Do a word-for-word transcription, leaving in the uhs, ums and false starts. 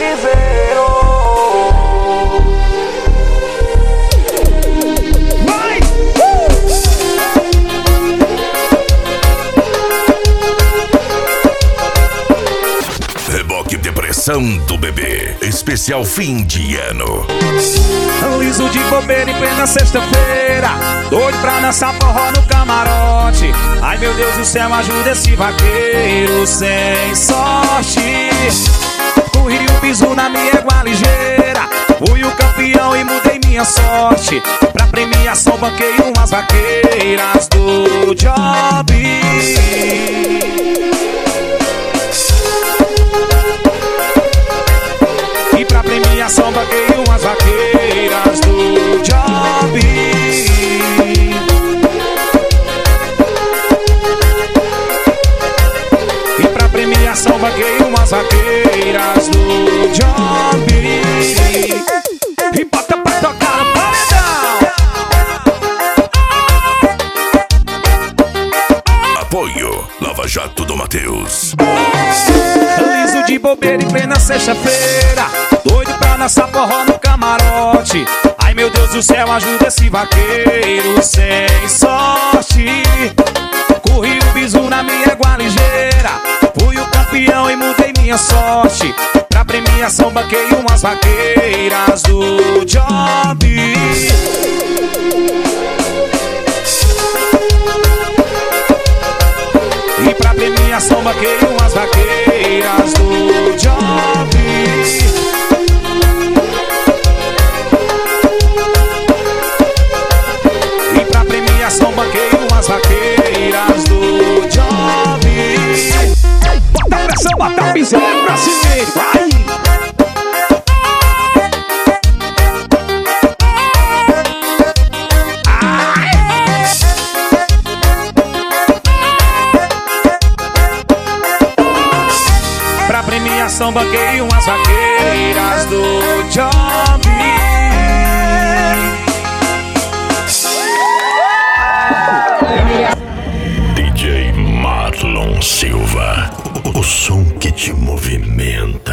viveram. Vai! Reboque Depressão do Bebê, especial fim de ano. Liso de bobeira em plena sexta-feira, doido pra dançar forró no camarote. Ai meu Deus do céu, ajuda esse vaqueiro sem sorte. Corri um bisu na minha égua ligeira, fui o campeão e mudei minha sorte. Pra premiação banquei umas vaqueiras do job. E pra premiação banquei umas vaqueiras do job. E pra premiação banquei umas vaqueiras do job. E bota pra tocar no paredão. Apoio Lava Jato do Matheus. Liso de bobeira em plena sexta-feira, doido pra dançar forró no camarote. Ai meu Deus do céu, ajuda esse vaqueiro sem sorte. Corri um bisu na minha égua ligeira, fui o campeão e mudei minha sorte. Pra premiação banquei umas vaqueiras do job. E pra premiação banquei umas vaqueiras do job. E pra premiação banquei umas vaqueiras do job. Bota a pressão, bota a piseira pra cima, vai! Pra premiação banquei umas vaqueiras do job. D J Marlon Silva, o som que te movimenta.